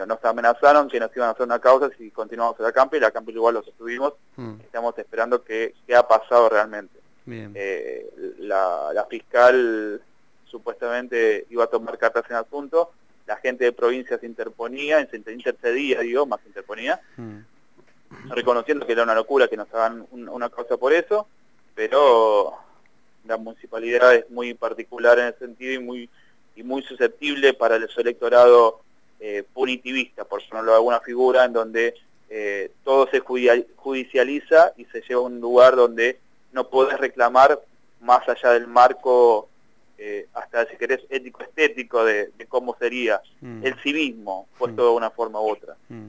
nos amenazaron que nos iban a hacer una causa si continuamos en la Campi, y la Campi igual lo sostuvimos. Estamos esperando qué ha pasado realmente. Bien. La fiscal supuestamente iba a tomar cartas en el asunto, la gente de provincia se interponía, reconociendo que era una locura que nos hagan una causa por eso, pero la municipalidad es muy particular en ese sentido y muy susceptible para su electorado punitivista, por ponerlo de alguna figura, en donde todo se judicializa y se lleva a un lugar donde no podés reclamar más allá del marco, hasta si querés ético-estético de cómo sería el civismo, puesto de una forma u otra.